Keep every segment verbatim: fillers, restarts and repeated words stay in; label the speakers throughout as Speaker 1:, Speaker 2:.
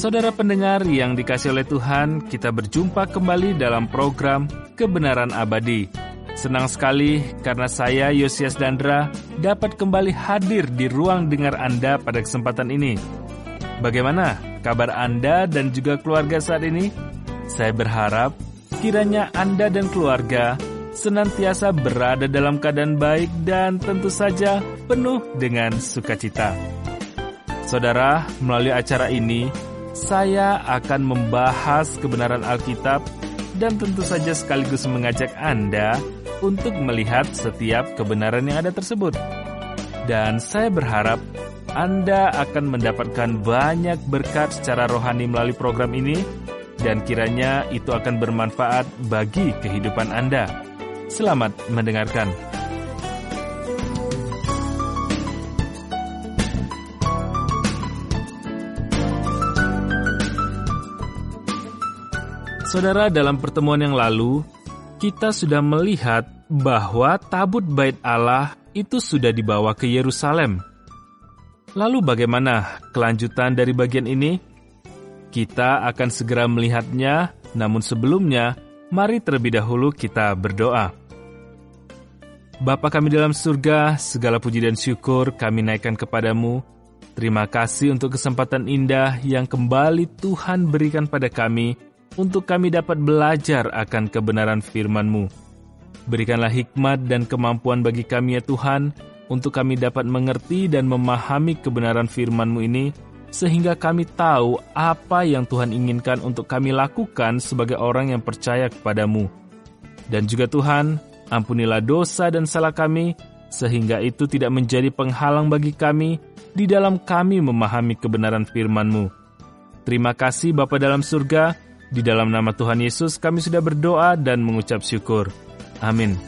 Speaker 1: Saudara pendengar yang dikasihi oleh Tuhan, kita berjumpa kembali dalam program Kebenaran Abadi. Senang sekali karena saya, Yosias Dandra, dapat kembali hadir di ruang dengar Anda pada kesempatan ini. Bagaimana kabar Anda dan juga keluarga saat ini? Saya berharap kiranya Anda dan keluarga senantiasa berada dalam keadaan baik dan tentu saja penuh dengan sukacita. Saudara, melalui acara ini, saya akan membahas kebenaran Alkitab dan tentu saja sekaligus mengajak Anda untuk melihat setiap kebenaran yang ada tersebut. Dan saya berharap Anda akan mendapatkan banyak berkat secara rohani melalui program ini dan kiranya itu akan bermanfaat bagi kehidupan Anda. Selamat mendengarkan. Saudara, dalam pertemuan yang lalu, kita sudah melihat bahwa tabut bait Allah itu sudah dibawa ke Yerusalem. Lalu bagaimana kelanjutan dari bagian ini? Kita akan segera melihatnya, namun sebelumnya, mari terlebih dahulu kita berdoa. Bapa kami dalam surga, segala puji dan syukur kami naikkan kepadamu. Terima kasih untuk kesempatan indah yang kembali Tuhan berikan pada kami, untuk kami dapat belajar akan kebenaran firman-Mu. Berikanlah hikmat dan kemampuan bagi kami ya Tuhan, untuk kami dapat mengerti dan memahami kebenaran firman-Mu ini, sehingga kami tahu apa yang Tuhan inginkan untuk kami lakukan sebagai orang yang percaya kepada-Mu. Dan juga Tuhan, ampunilah dosa dan salah kami, sehingga itu tidak menjadi penghalang bagi kami di dalam kami memahami kebenaran firman-Mu. Terima kasih Bapa dalam surga. Di dalam nama Tuhan Yesus kami sudah berdoa dan mengucap syukur. Amin.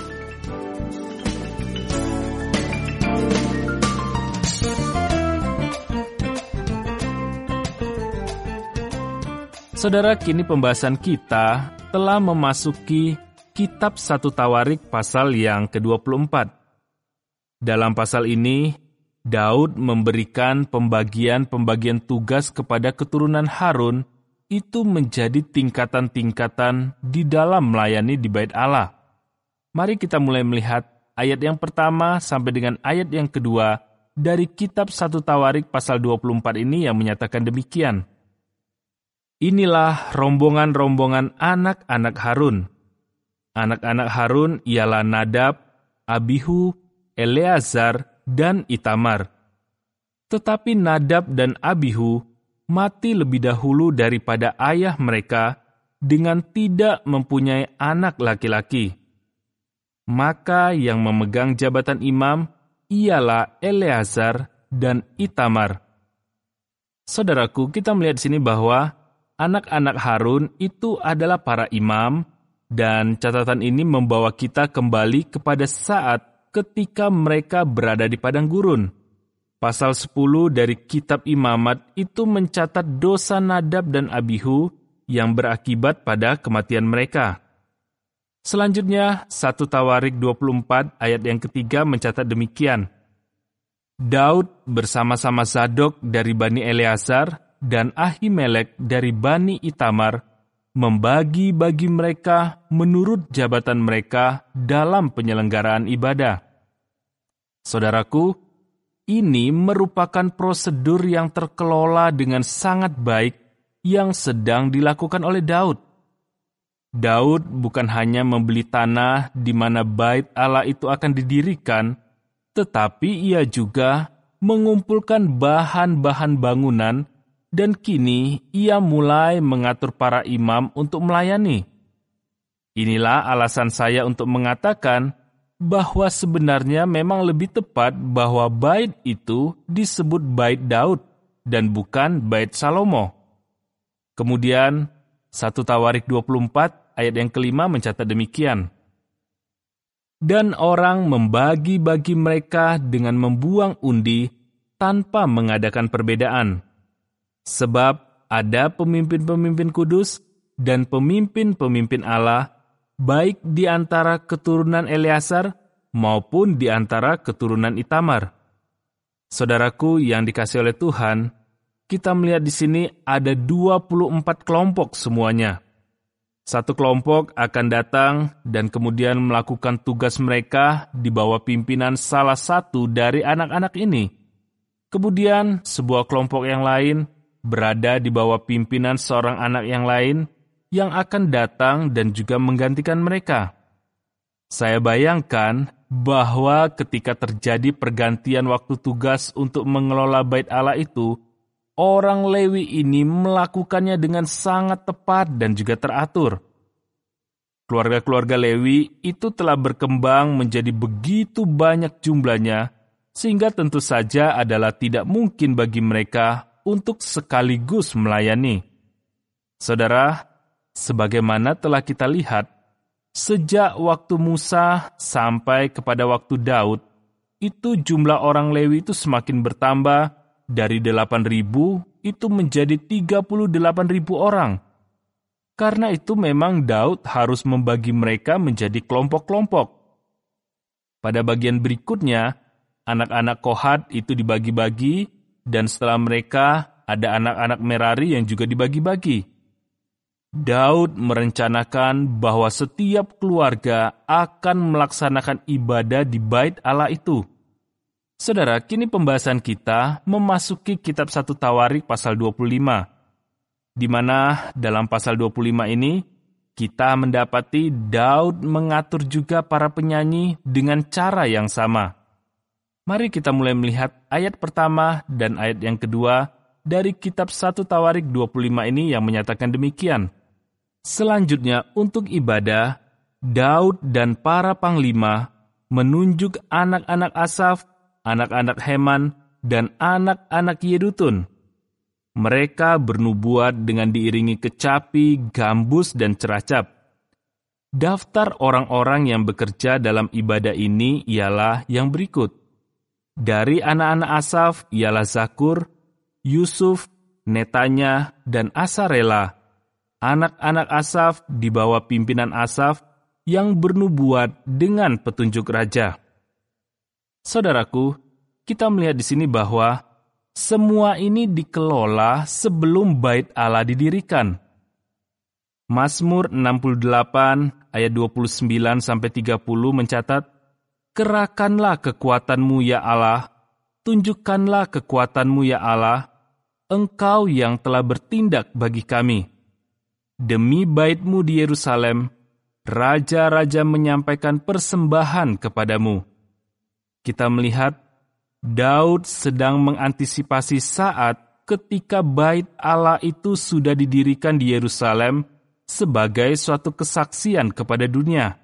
Speaker 1: Saudara, kini pembahasan kita telah memasuki kitab satu Tawarik pasal yang kedua puluh empat. Dalam pasal ini, Daud memberikan pembagian-pembagian tugas kepada keturunan Harun itu menjadi tingkatan-tingkatan di dalam melayani di bait Allah. Mari kita mulai melihat ayat yang pertama sampai dengan ayat yang kedua dari kitab satu Tawarik pasal dua puluh empat ini yang menyatakan demikian. Inilah rombongan-rombongan anak-anak Harun. Anak-anak Harun ialah Nadab, Abihu, Eleazar, dan Itamar. Tetapi Nadab dan Abihu mati lebih dahulu daripada ayah mereka dengan tidak mempunyai anak laki-laki. Maka yang memegang jabatan imam ialah Eleazar dan Itamar. Saudaraku, kita melihat di sini bahwa anak-anak Harun itu adalah para imam, dan catatan ini membawa kita kembali kepada saat ketika mereka berada di padang gurun. Pasal sepuluh dari kitab Imamat itu mencatat dosa Nadab dan Abihu yang berakibat pada kematian mereka. Selanjutnya, satu Tawarik dua puluh empat ayat yang ketiga mencatat demikian. Daud bersama-sama Zadok dari Bani Eleazar dan Ahimelek dari Bani Itamar membagi-bagi mereka menurut jabatan mereka dalam penyelenggaraan ibadah. Saudaraku, ini merupakan prosedur yang terkelola dengan sangat baik yang sedang dilakukan oleh Daud. Daud bukan hanya membeli tanah di mana bait Allah itu akan didirikan, tetapi ia juga mengumpulkan bahan-bahan bangunan dan kini ia mulai mengatur para imam untuk melayani. Inilah alasan saya untuk mengatakan bahwa sebenarnya memang lebih tepat bahwa bait itu disebut bait Daud dan bukan bait Salomo. Kemudian, satu Tawarik dua puluh empat ayat yang kelima mencatat demikian. Dan orang membagi-bagi mereka dengan membuang undi tanpa mengadakan perbedaan. Sebab ada pemimpin-pemimpin kudus dan pemimpin-pemimpin Allah, baik di antara keturunan Eleazar maupun di antara keturunan Itamar. Saudaraku yang dikasihi oleh Tuhan, kita melihat di sini ada dua puluh empat kelompok semuanya. Satu kelompok akan datang dan kemudian melakukan tugas mereka di bawah pimpinan salah satu dari anak-anak ini. Kemudian sebuah kelompok yang lain berada di bawah pimpinan seorang anak yang lain yang akan datang dan juga menggantikan mereka. Saya bayangkan bahwa ketika terjadi pergantian waktu tugas untuk mengelola bait Allah itu, orang Lewi ini melakukannya dengan sangat tepat dan juga teratur. Keluarga-keluarga Lewi itu telah berkembang menjadi begitu banyak jumlahnya, sehingga tentu saja adalah tidak mungkin bagi mereka untuk sekaligus melayani. Saudara, sebagaimana telah kita lihat, sejak waktu Musa sampai kepada waktu Daud, itu jumlah orang Lewi itu semakin bertambah dari delapan ribu itu menjadi tiga puluh delapan ribu orang. Karena itu memang Daud harus membagi mereka menjadi kelompok-kelompok. Pada bagian berikutnya, anak-anak Kohat itu dibagi-bagi, dan setelah mereka ada anak-anak Merari yang juga dibagi-bagi. Daud merencanakan bahwa setiap keluarga akan melaksanakan ibadah di bait Allah itu. Saudara, kini pembahasan kita memasuki kitab satu Tawarik pasal dua puluh lima, di mana dalam pasal dua puluh lima ini kita mendapati Daud mengatur juga para penyanyi dengan cara yang sama. Mari kita mulai melihat ayat pertama dan ayat yang kedua dari kitab satu Tawarik dua puluh lima ini yang menyatakan demikian. Selanjutnya untuk ibadah, Daud dan para panglima menunjuk anak-anak Asaf, anak-anak Heman, dan anak-anak Yedutun. Mereka bernubuat dengan diiringi kecapi, gambus, dan ceracap. Daftar orang-orang yang bekerja dalam ibadah ini ialah yang berikut. Dari anak-anak Asaf ialah Zakur, Yusuf, Netanya, dan Asarela. Anak-anak Asaf di bawah pimpinan Asaf yang bernubuat dengan petunjuk raja. Saudaraku, kita melihat di sini bahwa semua ini dikelola sebelum bait Allah didirikan. Mazmur enam puluh delapan ayat dua puluh sembilan sampai tiga puluh mencatat, "Kerahkanlah kekuatanmu ya Allah, tunjukkanlah kekuatanmu ya Allah, Engkau yang telah bertindak bagi kami. Demi bait-Mu di Yerusalem, raja-raja menyampaikan persembahan kepadamu." Kita melihat Daud sedang mengantisipasi saat ketika bait Allah itu sudah didirikan di Yerusalem sebagai suatu kesaksian kepada dunia.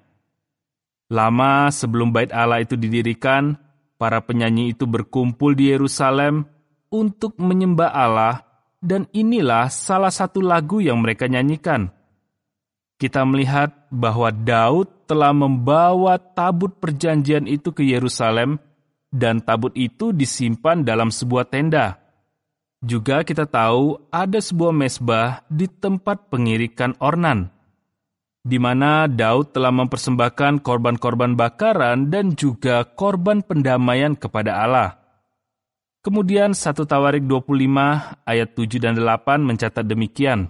Speaker 1: Lama sebelum bait Allah itu didirikan, para penyanyi itu berkumpul di Yerusalem untuk menyembah Allah, dan inilah salah satu lagu yang mereka nyanyikan. Kita melihat bahwa Daud telah membawa tabut perjanjian itu ke Yerusalem, dan tabut itu disimpan dalam sebuah tenda. Juga kita tahu ada sebuah mezbah di tempat pengirikan ornan, di mana Daud telah mempersembahkan korban-korban bakaran dan juga korban pendamaian kepada Allah. Kemudian satu Tawarik dua puluh lima ayat tujuh dan delapan mencatat demikian.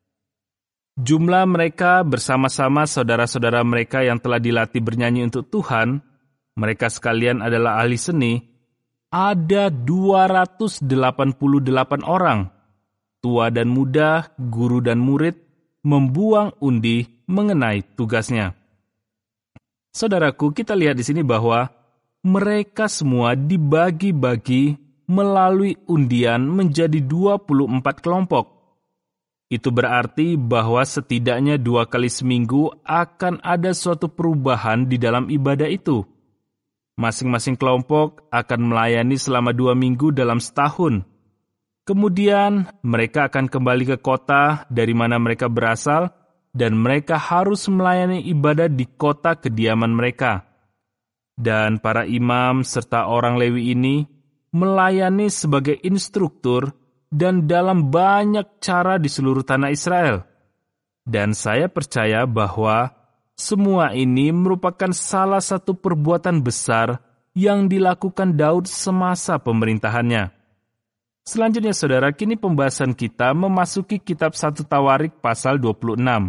Speaker 1: Jumlah mereka bersama-sama saudara-saudara mereka yang telah dilatih bernyanyi untuk Tuhan, mereka sekalian adalah ahli seni, ada dua ratus delapan puluh delapan orang. Tua dan muda, guru dan murid, membuang undi mengenai tugasnya. Saudaraku, kita lihat di sini bahwa mereka semua dibagi-bagi melalui undian menjadi dua puluh empat kelompok. Itu berarti bahwa setidaknya dua kali seminggu akan ada suatu perubahan di dalam ibadah itu. Masing-masing kelompok akan melayani selama dua minggu dalam setahun. Kemudian mereka akan kembali ke kota dari mana mereka berasal, dan mereka harus melayani ibadah di kota kediaman mereka. Dan para imam serta orang Lewi ini melayani sebagai instruktur dan dalam banyak cara di seluruh tanah Israel. Dan saya percaya bahwa semua ini merupakan salah satu perbuatan besar yang dilakukan Daud semasa pemerintahannya. Selanjutnya saudara, kini pembahasan kita memasuki kitab satu Tawarik pasal dua puluh enam.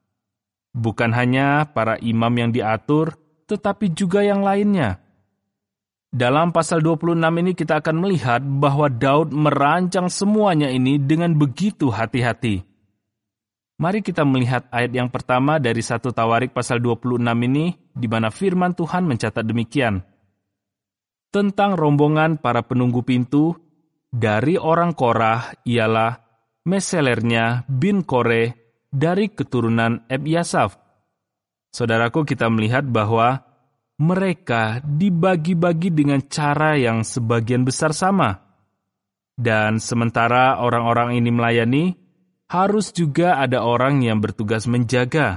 Speaker 1: Bukan hanya para imam yang diatur, tetapi juga yang lainnya. Dalam pasal dua puluh enam ini kita akan melihat bahwa Daud merancang semuanya ini dengan begitu hati-hati. Mari kita melihat ayat yang pertama dari satu Tawarik pasal dua puluh enam ini, di mana firman Tuhan mencatat demikian. Tentang rombongan para penunggu pintu, dari orang Korah ialah Meselernya bin Kore dari keturunan Ebyasaf. Saudaraku, kita melihat bahwa mereka dibagi-bagi dengan cara yang sebagian besar sama. Dan sementara orang-orang ini melayani, harus juga ada orang yang bertugas menjaga.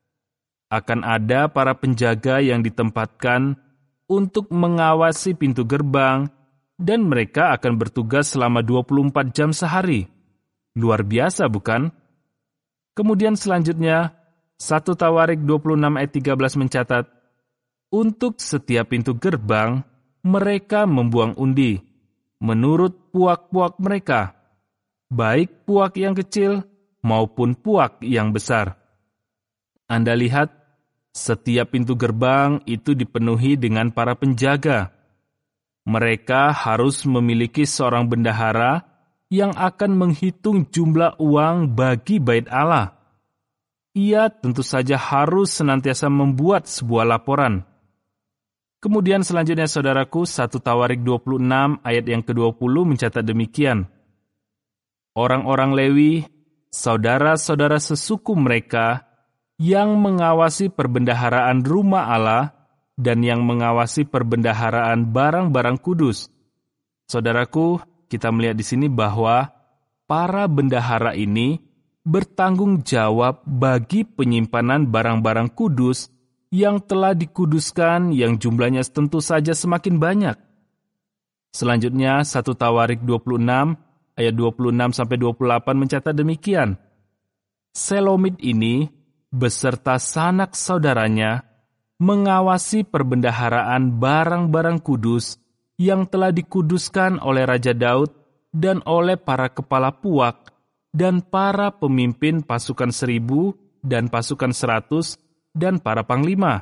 Speaker 1: Akan ada para penjaga yang ditempatkan untuk mengawasi pintu gerbang, dan mereka akan bertugas selama dua puluh empat jam sehari. Luar biasa, bukan? Kemudian selanjutnya, satu Tawarik dua puluh enam ayat tiga belas mencatat, untuk setiap pintu gerbang, mereka membuang undi, menurut puak-puak mereka, baik puak yang kecil maupun puak yang besar. Anda lihat, setiap pintu gerbang itu dipenuhi dengan para penjaga. Mereka harus memiliki seorang bendahara yang akan menghitung jumlah uang bagi bait Allah. Ia tentu saja harus senantiasa membuat sebuah laporan. Kemudian selanjutnya saudaraku, satu Tawarik dua puluh enam ayat yang kedua puluh mencatat demikian. Orang-orang Lewi, saudara-saudara sesuku mereka, yang mengawasi perbendaharaan rumah Allah dan yang mengawasi perbendaharaan barang-barang kudus. Saudaraku, kita melihat di sini bahwa para bendahara ini bertanggung jawab bagi penyimpanan barang-barang kudus yang telah dikuduskan yang jumlahnya tentu saja semakin banyak. Selanjutnya, satu Tawarik dua puluh enam ayat dua puluh enam sampai dua puluh delapan mencatat demikian. Selomit ini beserta sanak saudaranya mengawasi perbendaharaan barang-barang kudus yang telah dikuduskan oleh Raja Daud dan oleh para kepala puak dan para pemimpin pasukan seribu dan pasukan seratus dan para panglima.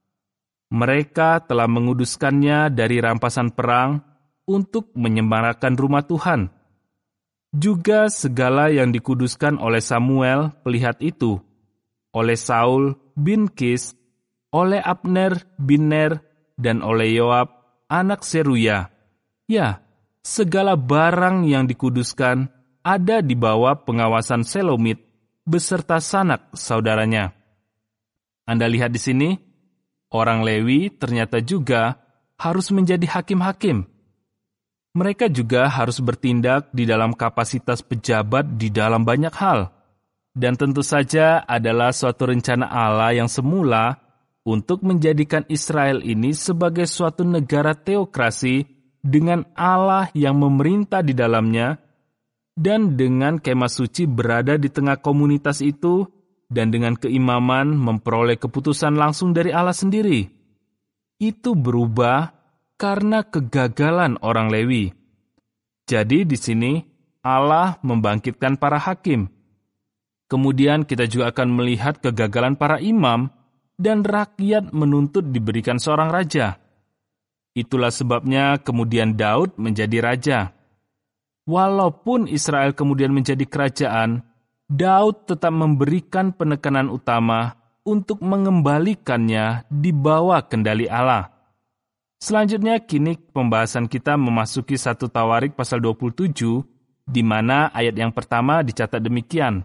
Speaker 1: Mereka telah menguduskannya dari rampasan perang untuk menyemarakan rumah Tuhan. Juga segala yang dikuduskan oleh Samuel pelihat itu, oleh Saul bin Kis, oleh Abner bin Ner, dan oleh Yoab, anak Seruya. Ya, segala barang yang dikuduskan ada di bawah pengawasan Selomit beserta sanak saudaranya. Anda lihat di sini, orang Lewi ternyata juga harus menjadi hakim-hakim. Mereka juga harus bertindak di dalam kapasitas pejabat di dalam banyak hal. Dan tentu saja adalah suatu rencana Allah yang semula untuk menjadikan Israel ini sebagai suatu negara teokrasi dengan Allah yang memerintah di dalamnya, dan dengan kemah suci berada di tengah komunitas itu, dan dengan keimaman memperoleh keputusan langsung dari Allah sendiri. Itu berubah karena kegagalan orang Lewi. Jadi di sini Allah membangkitkan para hakim. Kemudian kita juga akan melihat kegagalan para imam, dan rakyat menuntut diberikan seorang raja. Itulah sebabnya kemudian Daud menjadi raja. Walaupun Israel kemudian menjadi kerajaan, Daud tetap memberikan penekanan utama untuk mengembalikannya di bawah kendali Allah. Selanjutnya kini pembahasan kita memasuki satu Tawarik pasal dua puluh tujuh, di mana ayat yang pertama dicatat demikian.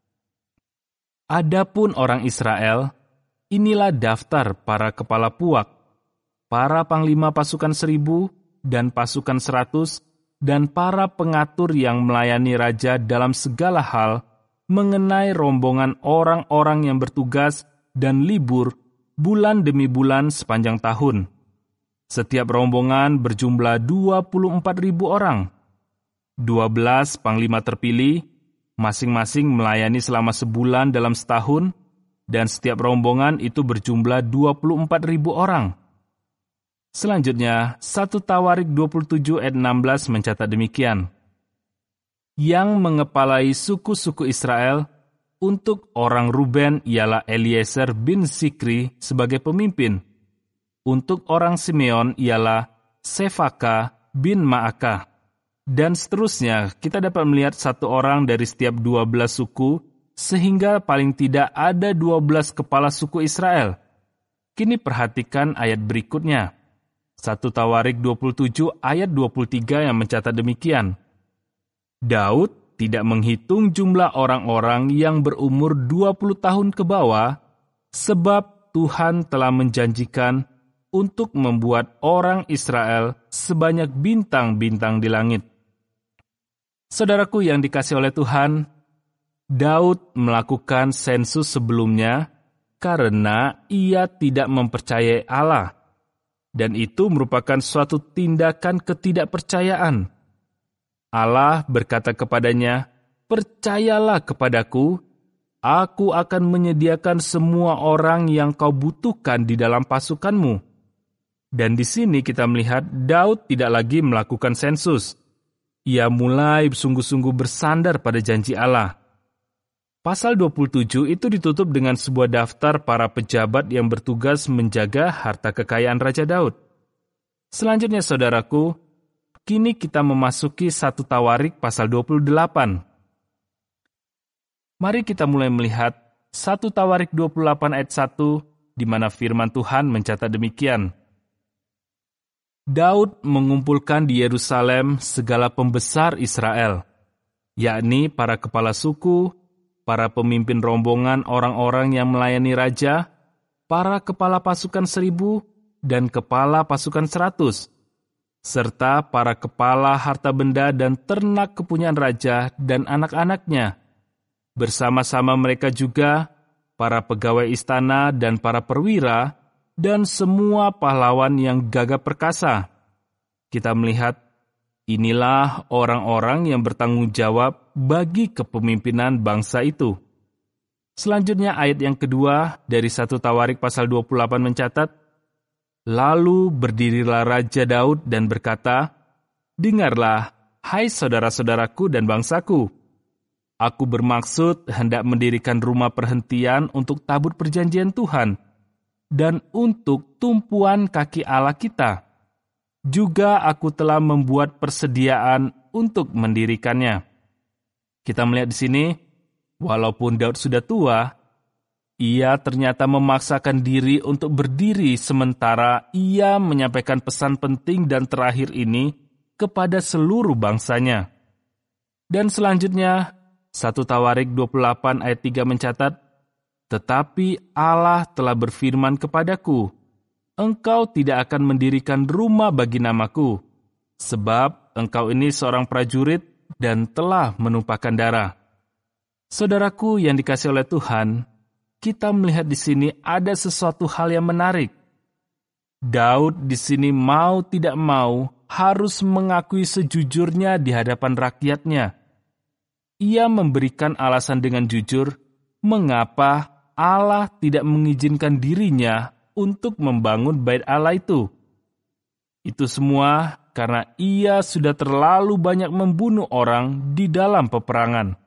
Speaker 1: Adapun orang Israel, inilah daftar para kepala puak, para panglima pasukan seribu dan pasukan seratus, dan para pengatur yang melayani raja dalam segala hal mengenai rombongan orang-orang yang bertugas dan libur bulan demi bulan sepanjang tahun. Setiap rombongan berjumlah dua puluh empat ribu orang. Dua belas panglima terpilih, masing-masing melayani selama sebulan dalam setahun, dan setiap rombongan itu berjumlah dua puluh empat ribu orang. Selanjutnya, satu Tawarik dua puluh tujuh ayat enam belas mencatat demikian. yang mengepalai suku-suku Israel. Untuk orang Ruben ialah Eliezer bin Zikri sebagai pemimpin. Untuk orang Simeon ialah Sefaka bin Maakah. Dan seterusnya, kita dapat melihat satu orang dari setiap dua belas suku, sehingga paling tidak ada dua belas kepala suku Israel. Kini perhatikan ayat berikutnya. satu Tawarik dua puluh tujuh ayat dua puluh tiga yang mencatat demikian. Daud tidak menghitung jumlah orang-orang yang berumur dua puluh tahun ke bawah, sebab Tuhan telah menjanjikan untuk membuat orang Israel sebanyak bintang-bintang di langit. Saudaraku yang dikasihi oleh Tuhan, Daud melakukan sensus sebelumnya karena ia tidak mempercayai Allah, dan itu merupakan suatu tindakan ketidakpercayaan. Allah berkata kepadanya, "Percayalah kepadaku, aku akan menyediakan semua orang yang kau butuhkan di dalam pasukanmu." Dan di sini kita melihat Daud tidak lagi melakukan sensus. Ia mulai sungguh-sungguh bersandar pada janji Allah. Pasal dua puluh tujuh itu ditutup dengan sebuah daftar para pejabat yang bertugas menjaga harta kekayaan Raja Daud. Selanjutnya saudaraku, kini kita memasuki satu Tawarik pasal dua puluh delapan. Mari kita mulai melihat satu Tawarik dua puluh delapan ayat satu, di mana firman Tuhan mencatat demikian. Daud mengumpulkan di Yerusalem segala pembesar Israel, yakni para kepala suku, para pemimpin rombongan orang-orang yang melayani raja, para kepala pasukan seribu, dan kepala pasukan seratus, serta para kepala harta benda dan ternak kepunyaan raja dan anak-anaknya. Bersama-sama mereka juga para pegawai istana dan para perwira, dan semua pahlawan yang gagah perkasa. Kita melihat, inilah orang-orang yang bertanggung jawab bagi kepemimpinan bangsa itu. Selanjutnya ayat yang kedua dari satu Tawarik pasal dua puluh delapan mencatat, "Lalu berdirilah Raja Daud dan berkata, Dengarlah, hai saudara-saudaraku dan bangsaku. Aku bermaksud hendak mendirikan rumah perhentian untuk tabut perjanjian Tuhan, dan untuk tumpuan kaki Allah kita. Juga aku telah membuat persediaan untuk mendirikannya." Kita melihat di sini, walaupun Daud sudah tua, ia ternyata memaksakan diri untuk berdiri sementara ia menyampaikan pesan penting dan terakhir ini kepada seluruh bangsanya. Dan selanjutnya, satu Tawarik dua puluh delapan ayat tiga mencatat, "Tetapi Allah telah berfirman kepadaku, Engkau tidak akan mendirikan rumah bagi namaku, sebab engkau ini seorang prajurit dan telah menumpahkan darah." Saudaraku yang dikasihi oleh Tuhan, kita melihat di sini ada sesuatu hal yang menarik. Daud di sini mau tidak mau harus mengakui sejujurnya di hadapan rakyatnya. Ia memberikan alasan dengan jujur mengapa Allah tidak mengizinkan dirinya untuk membangun bait Allah itu. Itu semua karena ia sudah terlalu banyak membunuh orang di dalam peperangan.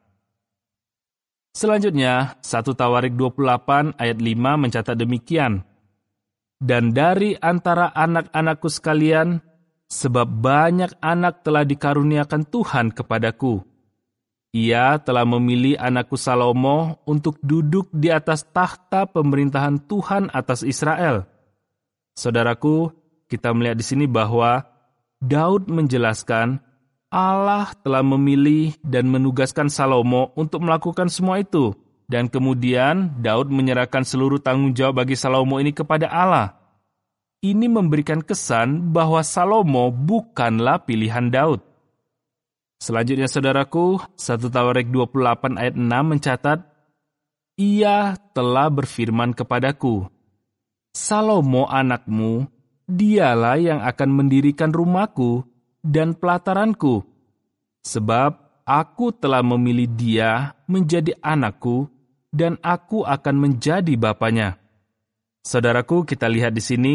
Speaker 1: Selanjutnya, satu Tawarik dua puluh delapan ayat lima mencatat demikian. "Dan dari antara anak-anakku sekalian, sebab banyak anak telah dikaruniakan Tuhan kepadaku, Ia telah memilih anakku Salomo untuk duduk di atas takhta pemerintahan Tuhan atas Israel." Saudaraku, kita melihat di sini bahwa Daud menjelaskan Allah telah memilih dan menugaskan Salomo untuk melakukan semua itu. Dan kemudian Daud menyerahkan seluruh tanggung jawab bagi Salomo ini kepada Allah. Ini memberikan kesan bahwa Salomo bukanlah pilihan Daud. Selanjutnya saudaraku, satu Tawarik dua puluh delapan ayat enam mencatat, "Ia telah berfirman kepadaku, Salomo anakmu, dialah yang akan mendirikan rumahku dan pelataranku, sebab aku telah memilih dia menjadi anakku dan aku akan menjadi bapanya." Saudaraku, kita lihat di sini,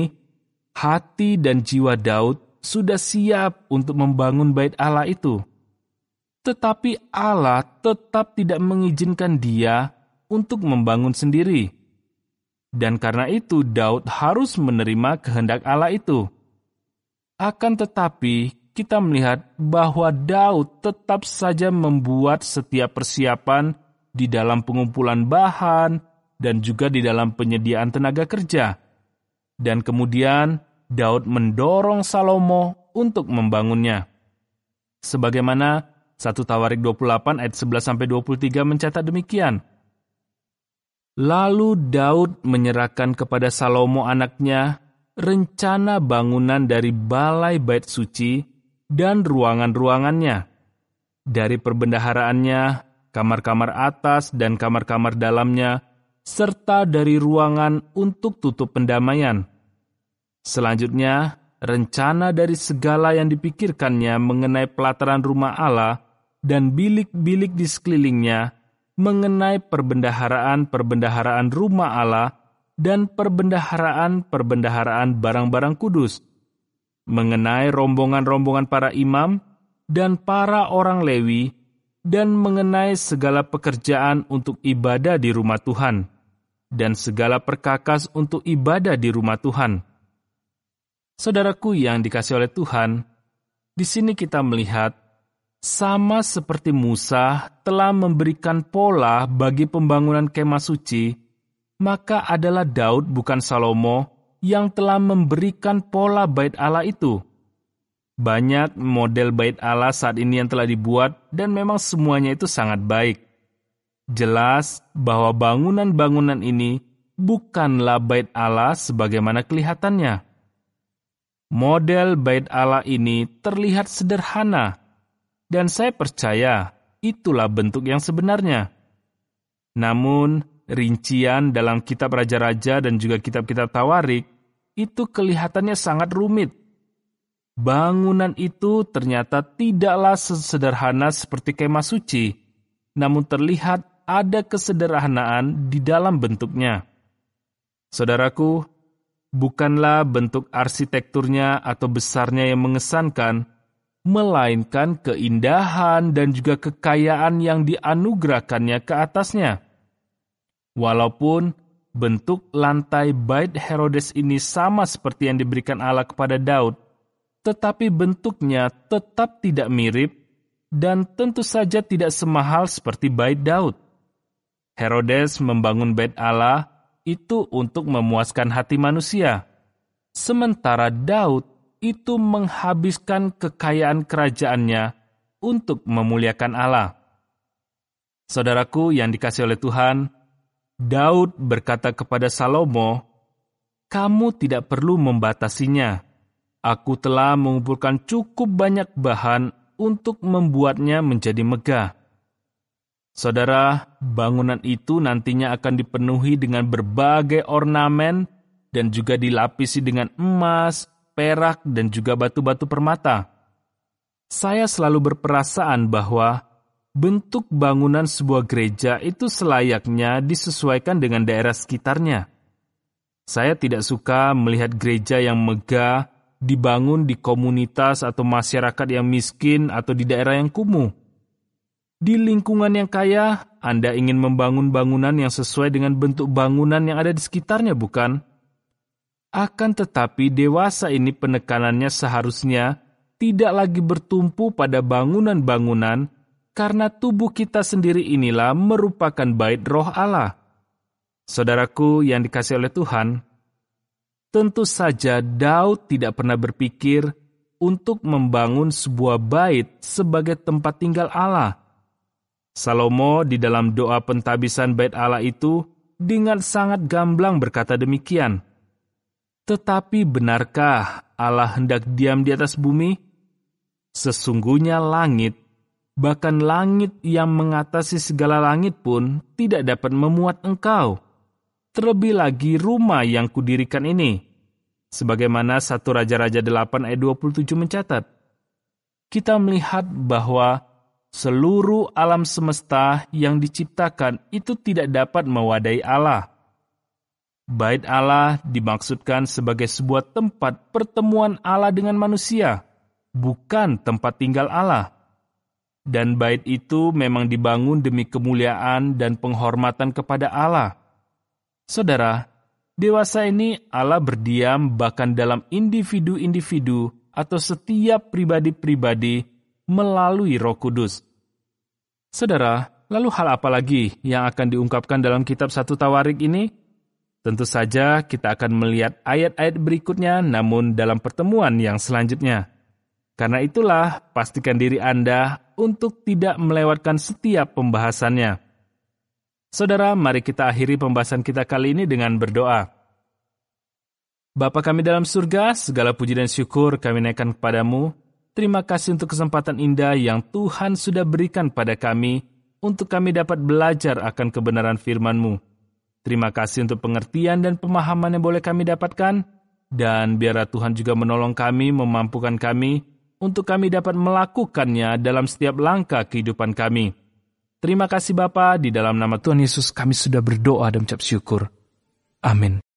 Speaker 1: hati dan jiwa Daud sudah siap untuk membangun bait Allah itu. Tetapi Allah tetap tidak mengizinkan dia untuk membangun sendiri. Dan karena itu Daud harus menerima kehendak Allah itu. Akan tetapi kita melihat bahwa Daud tetap saja membuat setiap persiapan di dalam pengumpulan bahan dan juga di dalam penyediaan tenaga kerja. Dan kemudian Daud mendorong Salomo untuk membangunnya. Sebagaimana satu Tawarik dua puluh delapan ayat sebelas sampai dua puluh tiga mencatat demikian. Lalu Daud menyerahkan kepada Salomo anaknya rencana bangunan dari balai bait suci dan ruangan-ruangannya, dari perbendaharaannya, kamar-kamar atas dan kamar-kamar dalamnya, serta dari ruangan untuk tutup pendamaian. Selanjutnya, rencana dari segala yang dipikirkannya mengenai pelataran rumah Allah dan bilik-bilik di sekelilingnya, mengenai perbendaharaan-perbendaharaan rumah Allah dan perbendaharaan-perbendaharaan barang-barang kudus, mengenai rombongan-rombongan para imam dan para orang Lewi, dan mengenai segala pekerjaan untuk ibadah di rumah Tuhan, dan segala perkakas untuk ibadah di rumah Tuhan. Saudaraku yang dikasihi oleh Tuhan, di sini kita melihat sama seperti Musa telah memberikan pola bagi pembangunan kemah suci, maka adalah Daud bukan Salomo yang telah memberikan pola bait Allah itu. Banyak model bait Allah saat ini yang telah dibuat dan memang semuanya itu sangat baik. Jelas bahwa bangunan-bangunan ini bukanlah bait Allah sebagaimana kelihatannya. Model bait Allah ini terlihat sederhana, dan saya percaya itulah bentuk yang sebenarnya. Namun, rincian dalam kitab Raja-Raja dan juga kitab-kitab Tawarik itu kelihatannya sangat rumit. Bangunan itu ternyata tidaklah sesederhana seperti kemah suci, namun terlihat ada kesederhanaan di dalam bentuknya. Saudaraku, bukanlah bentuk arsitekturnya atau besarnya yang mengesankan, melainkan keindahan dan juga kekayaan yang dianugerahkannya ke atasnya. Walaupun bentuk lantai bait Herodes ini sama seperti yang diberikan Allah kepada Daud, tetapi bentuknya tetap tidak mirip dan tentu saja tidak semahal seperti bait Daud. Herodes membangun bait Allah itu untuk memuaskan hati manusia, sementara Daud itu menghabiskan kekayaan kerajaannya untuk memuliakan Allah. Saudaraku yang dikasihi oleh Tuhan, Daud berkata kepada Salomo, "Kamu tidak perlu membatasinya. Aku telah mengumpulkan cukup banyak bahan untuk membuatnya menjadi megah." Saudara, bangunan itu nantinya akan dipenuhi dengan berbagai ornamen dan juga dilapisi dengan emas, perak, dan juga batu-batu permata. Saya selalu berperasaan bahwa bentuk bangunan sebuah gereja itu selayaknya disesuaikan dengan daerah sekitarnya. Saya tidak suka melihat gereja yang megah dibangun di komunitas atau masyarakat yang miskin atau di daerah yang kumuh. Di lingkungan yang kaya, Anda ingin membangun bangunan yang sesuai dengan bentuk bangunan yang ada di sekitarnya, bukan? Akan tetapi dewasa ini penekanannya seharusnya tidak lagi bertumpu pada bangunan-bangunan, karena tubuh kita sendiri inilah merupakan bait roh Allah. Saudaraku yang dikasihi oleh Tuhan, tentu saja Daud tidak pernah berpikir untuk membangun sebuah bait sebagai tempat tinggal Allah. Salomo di dalam doa pentabisan bait Allah itu dengan sangat gamblang berkata demikian, "Tetapi benarkah Allah hendak diam di atas bumi? Sesungguhnya langit, bahkan langit yang mengatasi segala langit pun tidak dapat memuat Engkau. Terlebih lagi rumah yang kudirikan ini." Sebagaimana satu Raja-Raja delapan ayat dua puluh tujuh mencatat. Kita melihat bahwa seluruh alam semesta yang diciptakan itu tidak dapat mewadai Allah. Bait Allah dimaksudkan sebagai sebuah tempat pertemuan Allah dengan manusia, bukan tempat tinggal Allah. dan bait itu memang dibangun demi kemuliaan dan penghormatan kepada Allah. Saudara, dewasa ini Allah berdiam bahkan dalam individu-individu atau setiap pribadi-pribadi melalui Roh Kudus. Saudara, lalu hal apa lagi yang akan diungkapkan dalam kitab satu Tawarik ini? Tentu saja kita akan melihat ayat-ayat berikutnya, namun dalam pertemuan yang selanjutnya. Karena itulah, pastikan diri Anda untuk tidak melewatkan setiap pembahasannya. Saudara, mari kita akhiri pembahasan kita kali ini dengan berdoa. Bapa kami dalam surga, segala puji dan syukur kami naikkan kepadamu. Terima kasih untuk kesempatan indah yang Tuhan sudah berikan pada kami, untuk kami dapat belajar akan kebenaran firman-Mu. Terima kasih untuk pengertian dan pemahaman yang boleh kami dapatkan, dan biarlah Tuhan juga menolong kami, memampukan kami, untuk kami dapat melakukannya dalam setiap langkah kehidupan kami. Terima kasih Bapa, di dalam nama Tuhan Yesus kami sudah berdoa dan ucap syukur. Amin.